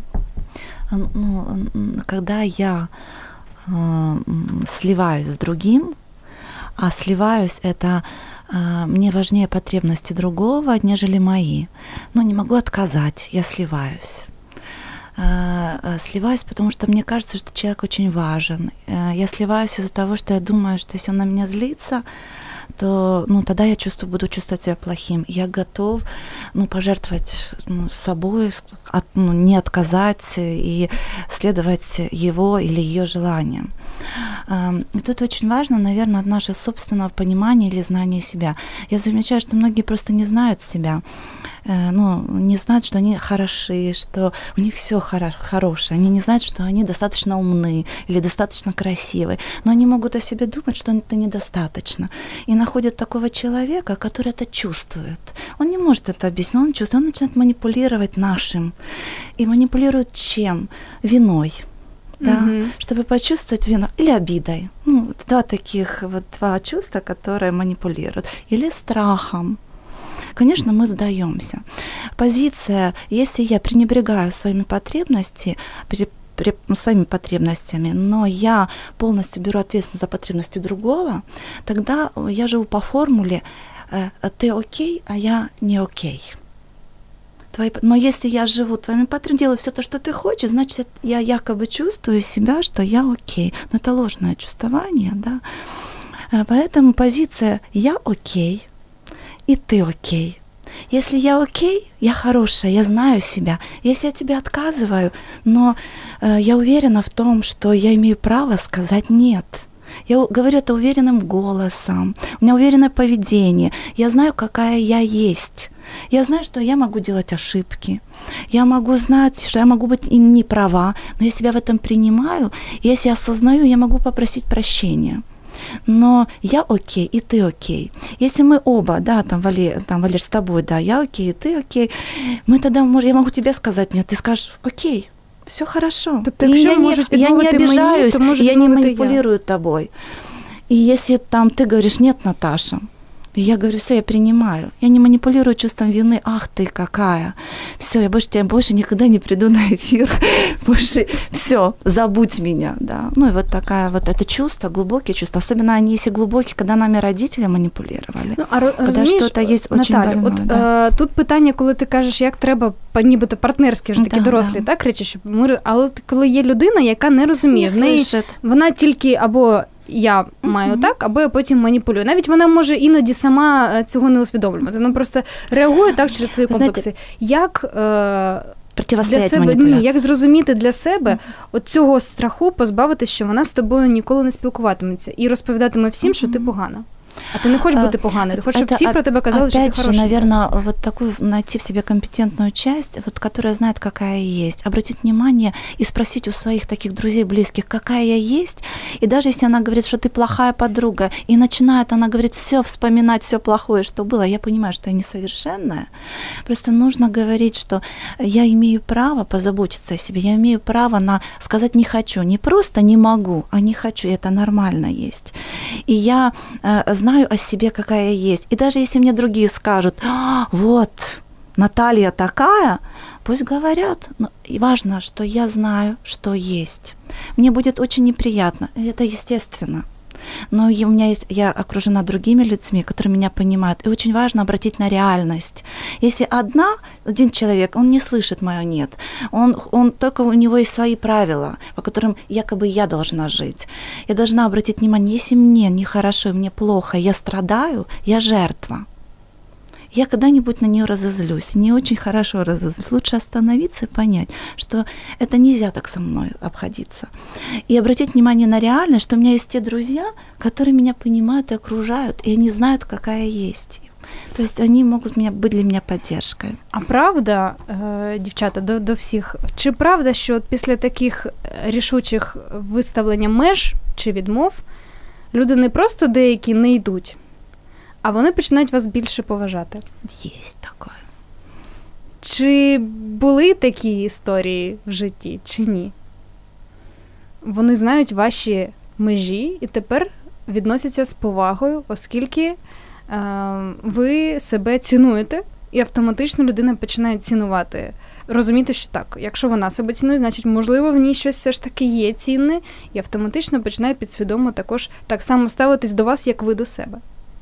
Когда я сливаюсь с другим, а сливаюсь это мне важнее потребности другого, нежели мои. Не могу отказать, я сливаюсь. Сливаюсь, потому что мне кажется, что человек очень важен. Я сливаюсь из-за того, что я думаю, что если он на меня злится, то тогда я буду чувствовать себя плохим. Я готов пожертвовать собой, не отказать и следовать его или ее желаниям. И тут очень важно, наверное, наше собственного понимания или знания себя. Я замечаю, что многие просто не знают себя, не знают, что они хороши, что у них все хорошее. Они не знают, что они достаточно умны или достаточно красивы, но они могут о себе думать, что это недостаточно. И находят такого человека, который это чувствует. Он не может это объяснить, он чувствует, он начинает манипулировать нашим. И манипулирует чем? Виной. да, чтобы почувствовать вину, или обидой. Ну, два чувства, которые манипулируют, или страхом. Конечно, мы сдаемся. Позиция, если я пренебрегаю своими потребностями, но я полностью беру ответственность за потребности другого, тогда я живу по формуле «ты окей, а я не окей». Но если я живу твоими потребностями, делаю все то, что ты хочешь, значит, я якобы чувствую себя, что я окей. Но это ложное чувствование, да. Поэтому позиция «я окей», и ты окей. Если я окей, я хорошая, я знаю себя. Если я тебе отказываю, но я уверена в том, что я имею право сказать «нет». Я говорю это уверенным голосом, у меня уверенное поведение, я знаю, какая я есть. Я знаю, что я могу делать ошибки, я могу знать, что я могу быть и не права, но я себя в этом принимаю, если я осознаю, я могу попросить прощения. Но я окей, и ты окей. Если мы оба, да, Валер, с тобой, да, я окей, и ты окей, мы тогда, я могу тебе сказать нет, ты скажешь окей, все хорошо. Я не обижаюсь, я не манипулирую тобой. И если ты говоришь нет, Наташа, и я говорю, все, я принимаю. Я не манипулирую чувством вины. Ах ты какая. Все, я больше никогда не приду на эфир. Больше все, забудь меня. Да. Ну и вот такая вот это чувство, глубокие чувства. Особенно они, если глубокие, когда нами родители маніпулювали. Ну, а що-то є дуже больне. Тут питання, коли ти кажеш, як треба, нібито партнерські ж такі дорослі, так, речі, щоб ми, але коли є людина, яка не розуміє, в неї вона тільки або я маю так, або я потім маніпулюю. Навіть вона може іноді сама цього не усвідомлювати. Вона просто реагує так через свої комплекси. Як для себе, як зрозуміти для себе от цього страху, позбавитися, що вона з тобою ніколи не спілкуватиметься і розповідатиме всім, що ти погана. А ты не хочешь быть погано, ты хочешь, чтобы все про тебя казалось, что ты хороший. Опять же, наверное, вот такую найти в себе компетентную часть, вот, которая знает, какая я есть, обратить внимание и спросить у своих таких друзей, близких, какая я есть, и даже если она говорит, что ты плохая подруга, и начинает она говорить все вспоминать, все плохое, что было, я понимаю, что я несовершенная, просто нужно говорить, что я имею право позаботиться о себе, я имею право сказать не хочу, не просто не могу, а не хочу, и это нормально есть. И я знаю о себе, какая я есть. И даже если мне другие скажут, вот, Наталья такая, пусть говорят. Но важно, что я знаю, что есть. Мне будет очень неприятно, это естественно. Но я окружена другими людьми, которые меня понимают. И очень важно обратить на реальность. Если один человек, он не слышит моё «нет», он только у него есть свои правила, по которым якобы я должна жить. Я должна обратить внимание, если мне нехорошо, мне плохо, я страдаю, я жертва. Я когда-нибудь на неё разозлюсь, не очень хорошо разозлюсь. Лучше остановиться и понять, что это нельзя так со мной обходиться. И обратить внимание на реальность, что у меня есть те друзья, которые меня понимают и окружают, и они знают, какая я есть. То есть они могут быть для меня поддержкой. А правда, дівчата, до всіх, чи правда, що от після таких рішучих виставлення меж чи відмов люди не просто деякі не йдуть, а вони починають вас більше поважати? Єсть таке. Чи були такі історії в житті, чи ні? Вони знають ваші межі і тепер відносяться з повагою, оскільки ви себе цінуєте, і автоматично людина починає цінувати, розуміти, що так, якщо вона себе цінує, значить, можливо, в ній щось все ж таки є цінне, і автоматично починає підсвідомо також так само ставитись до вас, як ви до себе.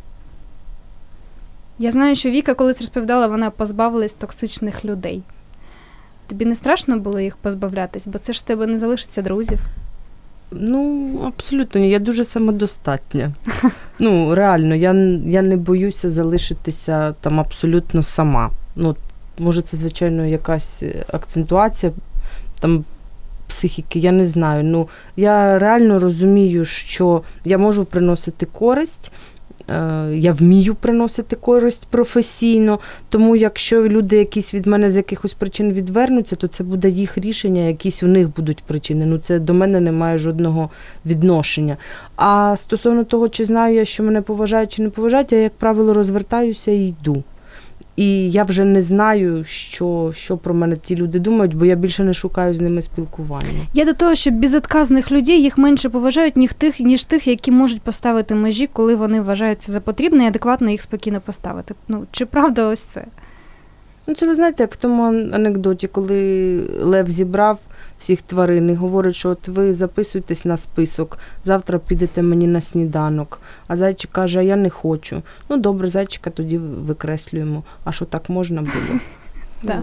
Я знаю, що Віка колись розповідала, вона позбавилась токсичних людей. Тобі не страшно було їх позбавлятись? Бо це ж в тебе не залишиться друзів. Ну, абсолютно ні. Я дуже самодостатня. Ну, реально, я не боюся залишитися там абсолютно сама. Ну, може, це, звичайно, якась акцентуація там психіки, я не знаю. Ну, я реально розумію, що я можу приносити користь, я вмію приносити користь професійно, тому якщо люди якісь від мене з якихось причин відвернуться, то це буде їх рішення, якісь у них будуть причини. Ну, це до мене не має жодного відношення. А стосовно того, чи знаю я, що мене поважають чи не поважають, я, як правило, розвертаюся і йду. І я вже не знаю, що про мене ті люди думають, бо я більше не шукаю з ними спілкування. Я до того, що безотказних людей їх менше поважають, ніж тих, які можуть поставити межі, коли вони вважаються за потрібне і адекватно їх спокійно поставити. Чи правда ось це? Це ви знаєте, як в тому анекдоті, коли Лев зібрав всіх тварин і говорить, що от ви записуєтесь на список, завтра підете мені на сніданок. А зайчик каже, а я не хочу. Добре, зайчика тоді викреслюємо. А що так можна було? Так.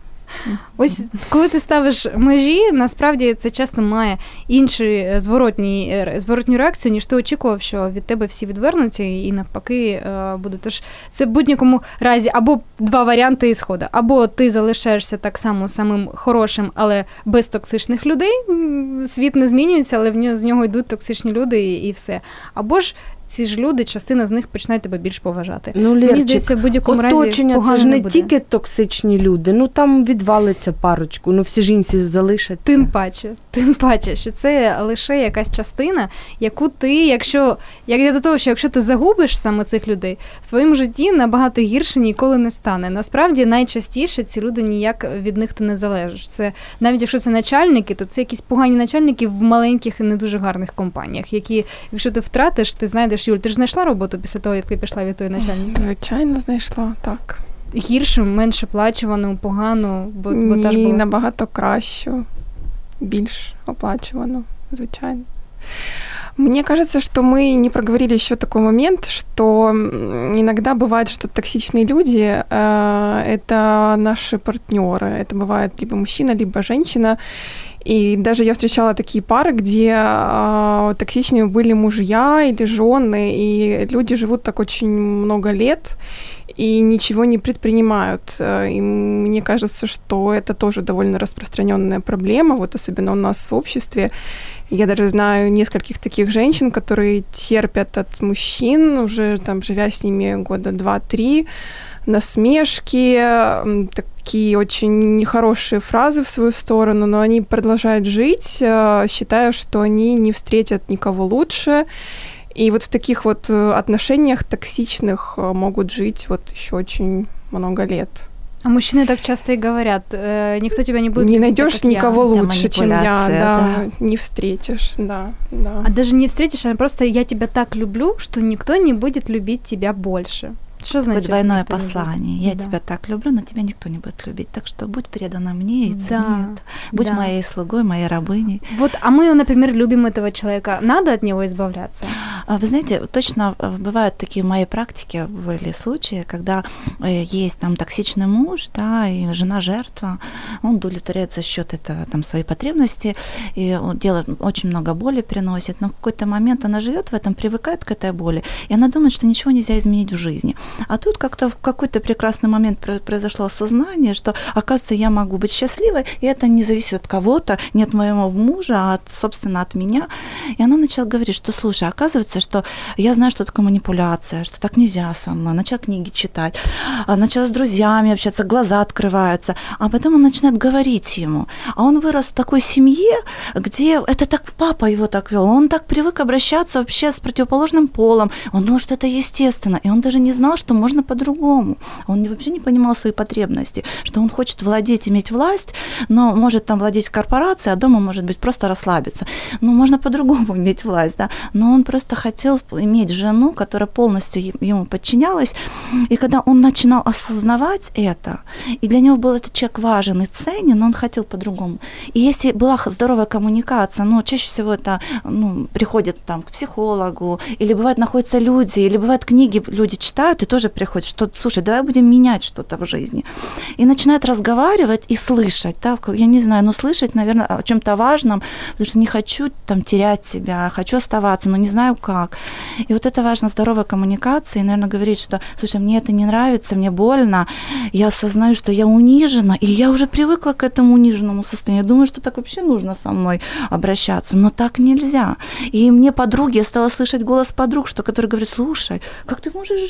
Ось, коли ти ставиш межі, насправді це часто має іншу зворотню реакцію, ніж ти очікував, що від тебе всі відвернуться і навпаки буде. Тож це в будь-якому разі або два варіанти ісходу. Або ти залишаєшся так само самим хорошим, але без токсичних людей. Світ не змінюється, але з нього йдуть токсичні люди і все. Або ж ці ж люди, частина з них починає тебе більш поважати. Лєрчик, мені здається, в будь-якому разі оточення погано це ж не буде. тільки токсичні люди, там відвалиться парочку, всі ж інші залишаться. Тим паче, що це лише якась частина, яку ти, якщо ти загубиш саме цих людей, в твоєму житті набагато гірше ніколи не стане. Насправді, найчастіше ці люди ніяк від них ти не залежиш. Це, навіть якщо це начальники, то це якісь погані начальники в маленьких і не дуже гарних компаніях, які, якщо ти втратиш, ти знайдеш, Юль, ти ж знайшла роботу після того, як ти пішла від тої начальниці? Звичайно, знайшла, так. Гіршу, менше оплачувану, погану, бо та ж Ні, була. набагато кращу, більш оплачивану, звичайно. Мне кажется, что мы не проговорили еще такой момент, что иногда бывает, что токсичные люди это наши партнеры. Это бывает либо мужчина, либо женщина. И даже я встречала такие пары, где токсичными были мужья или жены, и люди живут так очень много лет и ничего не предпринимают. И мне кажется, что это тоже довольно распространенная проблема, вот особенно у нас в обществе. Я даже знаю нескольких таких женщин, которые терпят от мужчин, уже там живя с ними года 2-3, насмешки, такие очень нехорошие фразы в свою сторону, но они продолжают жить, считая, что они не встретят никого лучше. И вот в таких вот отношениях токсичных могут жить вот еще очень много лет. А мужчины так часто и говорят, никто тебя не будет не любить, найдешь так, никого я. лучше, чем я, не встретишь, да. А даже не встретишь, а просто я тебя так люблю, что никто не будет любить тебя больше. Что значит? Двойное послание. Я тебя так люблю, но тебя никто не будет любить. Так что будь предана мне и цени это. Будь моей слугой, моей рабыней. Вот, а мы, например, любим этого человека. Надо от него избавляться? Вы знаете, точно бывают такие в моей практике были случаи, когда есть там токсичный муж, да, и жена жертва, он удовлетворяет за счет этого там свои потребности, и он делает очень много боли приносит, но в какой-то момент она живет в этом, привыкает к этой боли, и она думает, что ничего нельзя изменить в жизни. А тут как-то в какой-то прекрасный момент произошло осознание, что, оказывается, я могу быть счастливой, и это не зависит от кого-то, не от моего мужа, а собственно, от меня. И она начала говорить, что, слушай, оказывается, что я знаю, что такое манипуляция, что так нельзя со мной. Начала книги читать, начала с друзьями общаться, глаза открываются, а потом он начинает говорить ему. А он вырос в такой семье, где это так папа его так вел, он так привык обращаться вообще с противоположным полом, он думал, что это естественно, и он даже не знал, что можно по-другому. Он вообще не понимал свои потребности, что он хочет владеть, иметь власть, но может там владеть корпорацией, а дома, может быть, просто расслабиться. Ну, можно по-другому иметь власть, да, но он просто хотел иметь жену, которая полностью ему подчинялась, и когда он начинал осознавать это, и для него был этот человек важен и ценен, но он хотел по-другому. И если была здоровая коммуникация, ну, чаще всего это, ну, приходят там к психологу, или бывает находятся люди, или бывают книги, люди читают, и тоже приходят, что, слушай, давай будем менять что-то в жизни. И начинают разговаривать и слышать, да, я не знаю, но слышать, наверное, о чем-то важном, потому что не хочу там терять себя, хочу оставаться, но не знаю как. И вот это важно, здоровая коммуникация, и, наверное, говорить, что, слушай, мне это не нравится, мне больно, я осознаю, что я унижена, и я уже привыкла к этому униженному состоянию, я думаю, что так вообще нужно со мной обращаться, но так нельзя. И мне подруги, я стала слышать голос подруг, который говорит, слушай, как ты можешь жить так?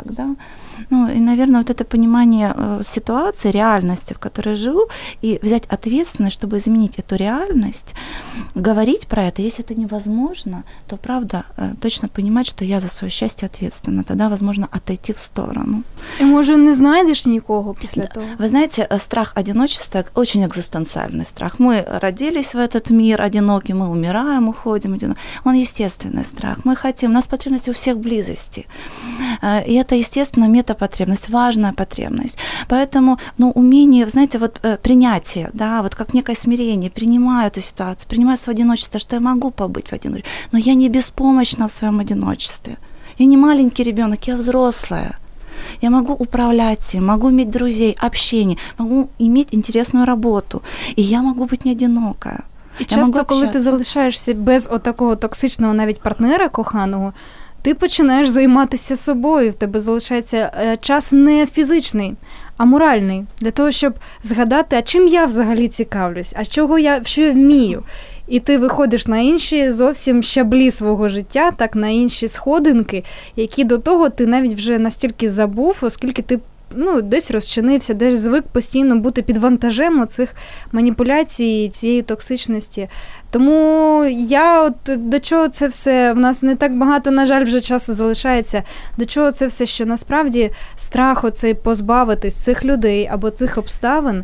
да. Ну, и, наверное, вот это понимание ситуации, реальности, в которой я живу, и взять ответственность, чтобы изменить эту реальность, говорить про это, если это невозможно, то, правда, точно понимать, что я за своє щастя ответственна, тогда, возможно, отойти в сторону. І, може, не знайдеш нікого після того? Вы знаете, страх одиночества – очень экзистенциальный страх. Мы родились в этот мир одиноки, мы умираем, уходим одиноки. Он естественный страх. Мы хотим, у нас потребность у всех близости. И это, естественно, метапотребность, важная потребность. Поэтому, умение, знаете, вот принятие, да, вот как некое смирение, принимаю эту ситуацию, принимаю свое одиночество, что я могу побыть в одиночестве, но я не беспомощна в своем одиночестве. Я не маленький ребенок, я взрослая. Я могу управлять им, могу иметь друзей, общение, могу иметь интересную работу, и я могу быть не одинокая. І часто, коли ти залишаєшся без отакого токсичного навіть партнера коханого, ти починаєш займатися собою, в тебе залишається час не фізичний, а моральний, для того, щоб згадати, а чим я взагалі цікавлюсь, а що я вмію. І ти виходиш на інші зовсім щаблі свого життя, так, на інші сходинки, які до того ти навіть вже настільки забув, оскільки ти десь розчинився, десь звик постійно бути під вантажем оцих маніпуляцій, цієї токсичності. Тому до чого це все, в нас не так багато, на жаль, вже часу залишається, до чого це все, що насправді страх оцей позбавитись цих людей або цих обставин,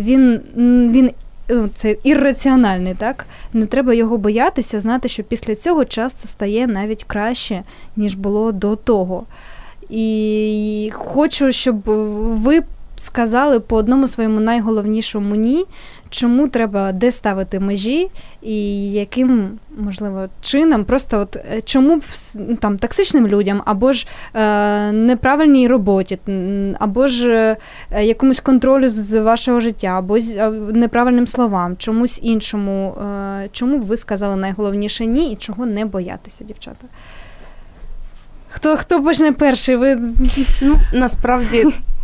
він це ірраціональний, так? Не треба його боятися, знати, що після цього часто стає навіть краще, ніж було до того. І хочу, щоб ви сказали по одному своєму найголовнішому «ні», чому треба де ставити межі і яким, можливо, чином, просто чому там токсичним людям, або ж неправильній роботі, або ж якомусь контролю з вашого життя, або з неправильним словам, чомусь іншому, чому б ви сказали найголовніше «ні» і чого не боятися, дівчата? Хто почне перший? Насправді,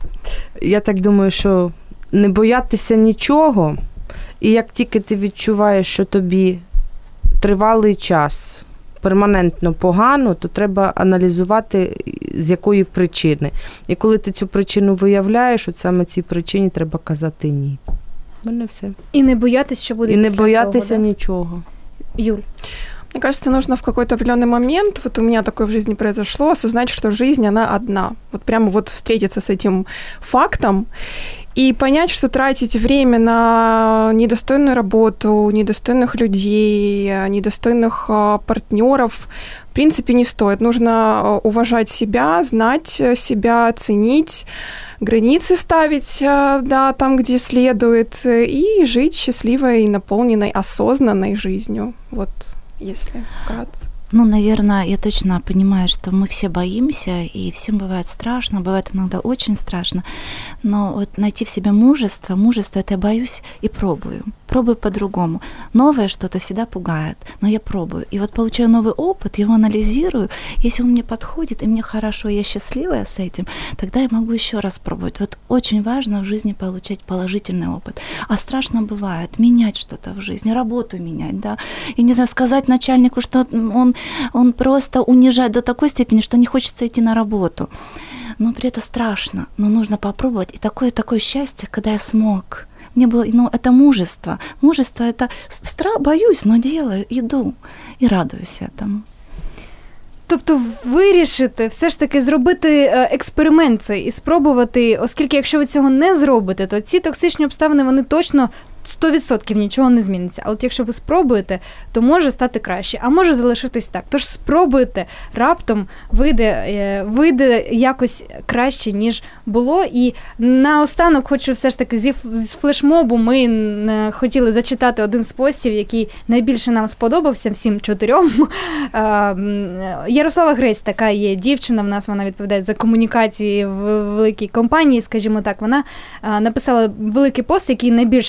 я так думаю, що не боятися нічого, і як тільки ти відчуваєш, що тобі тривалий час перманентно погано, то треба аналізувати, з якої причини. І коли ти цю причину виявляєш, от саме цій причині треба казати «ні». У мене все. І не боятися, що буде після того. І не боятися нічого. Юль. Мне кажется, нужно в какой-то определенный момент, вот у меня такое в жизни произошло, осознать, что жизнь, она одна. Вот прямо вот встретиться с этим фактом и понять, что тратить время на недостойную работу, недостойных людей, недостойных партнеров, в принципе, не стоит. Нужно уважать себя, знать себя, ценить, границы ставить, да, там, где следует, и жить счастливой, и наполненной, осознанной жизнью. Вот. Если вкратце. Наверное, я точно понимаю, что мы все боимся, и всем бывает страшно, бывает иногда очень страшно, но вот найти в себе мужество это я боюсь и пробую по-другому. Новое что-то всегда пугает, но я пробую. И вот получаю новый опыт, его анализирую, если он мне подходит, и мне хорошо, я счастливая с этим, тогда я могу еще раз пробовать. Вот очень важно в жизни получать положительный опыт. А страшно бывает менять что-то в жизни, работу менять, да, и, не знаю, сказать начальнику, что он просто унижает до такой степени, что не хочется идти на работу. Но при этом страшно, но нужно попробовать. И такое счастье, когда я смог. Мне было, это мужество. Мужество – это боюсь, но делаю, иду и радуюсь этому. Тобто вирішити все ж таки зробити експеримент цей і спробувати, оскільки якщо ви цього не зробите, то ці токсичні обставини, вони точно 100% нічого не зміниться. А от якщо ви спробуєте, то може стати краще, а може залишитись так. Тож спробуйте, раптом вийде якось краще, ніж було. І наостанок хочу все ж таки з флешмобу ми хотіли зачитати один з постів, який найбільше нам сподобався всім 4. Ярослава Грець, така є дівчина в нас, вона відповідає за комунікації в великій компанії, скажімо так. Вона написала великий пост, який найбільше, мені здається,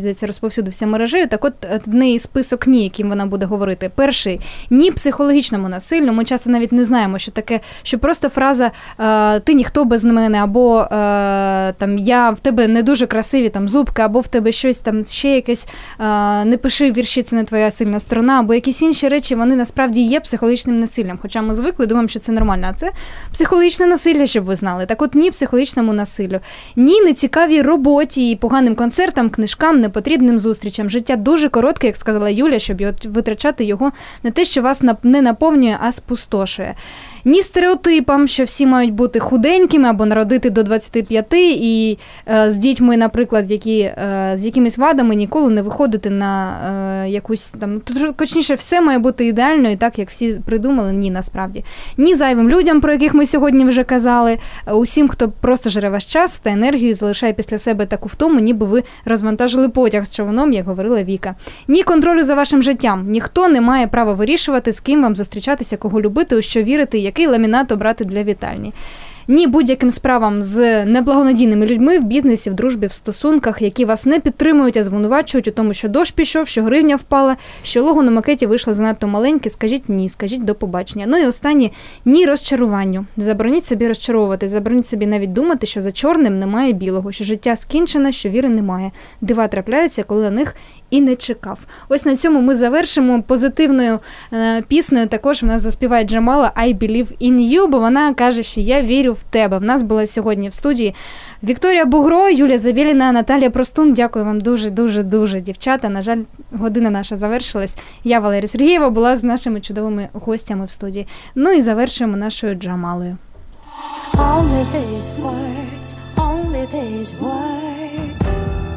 здається, розповсюдився мережею. Так от в неї список ні, яким вона буде говорити. Перший – ні психологічному насиллю. Ми часто навіть не знаємо, що таке, що просто фраза «ти ніхто без мене», або там «я в тебе не дуже красиві там зубки», або «в тебе щось там ще якесь, не пиши вірші, це не твоя сильна сторона», або якісь інші речі, вони насправді є психологічним насиллям. Хоча ми звикли, думаємо, що це нормально. А це психологічне насилля, щоб ви знали. Так от ні психологічному насиллю. Ні нецікавій роботі, поганим концертам, книжкам, непотрібним зустрічам. Життя дуже коротке, як сказала Юля, щоб витрачати його на те, що вас не наповнює, а спустошує. Ні стереотипам, що всі мають бути худенькими або народити до 25 і з дітьми, наприклад, які з якимись вадами ніколи не виходити на якусь там, точніше, все має бути ідеально і так, як всі придумали, ні, насправді. Ні зайвим людям, про яких ми сьогодні вже казали, усім, хто просто жере ваш час та енергію, залишає після себе таку втому, ніби ви розвантажили потяг з човном, як говорила Віка. Ні контролю за вашим життям. Ніхто не має права вирішувати, з ким вам зустрічатися, кого любити, у що вірити, який ламінат обрати для вітальні. Ні будь-яким справам з неблагонадійними людьми в бізнесі, в дружбі, в стосунках, які вас не підтримують, а звинувачують у тому, що дощ пішов, що гривня впала, що лого на макеті вийшло занадто маленьке, скажіть ні, скажіть до побачення. Ну і останнє – ні розчаруванню. Забороніть собі розчаровувати, забороніть собі навіть думати, що за чорним немає білого, що життя скінчене, що віри немає. Дива трапляються, коли на них і не чекав. Ось на цьому ми завершимо позитивною піснею. Також в нас заспіває Джамала «I believe in you», бо вона каже, що «я вірю в тебе». В нас була сьогодні в студії Вікторія Бугро, Юлія Забєліна, Наталія Простун. Дякую вам дуже, дівчата. На жаль, година наша завершилась. Я, Валерія Сергієва, була з нашими чудовими гостями в студії. Ну і завершуємо нашою Джамалою. Only these words, only these words.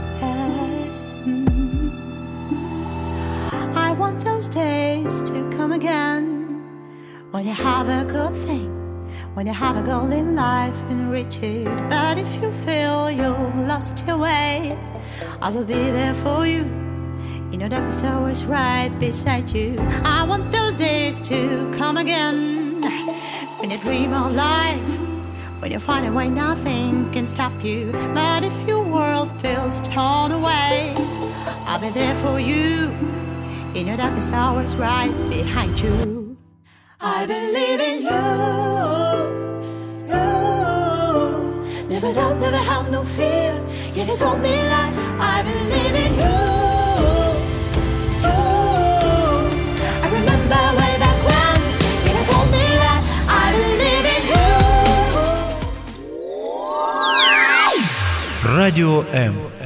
I want those days to come again, when you have a good thing, when you have a goal in life and reach it. But if you feel you've lost your way, I will be there for you, in your darkest hours right beside you. I want those days to come again, when you dream of life, when you find a way nothing can stop you. But if your world feels torn away, I'll be there for you, in your darkest hours right behind you. I believe in you, you. Never doubt, never have no fear. Yet you told me that I believe in you, you. I remember way back when, yet you told me that I believe in you. Радіо М.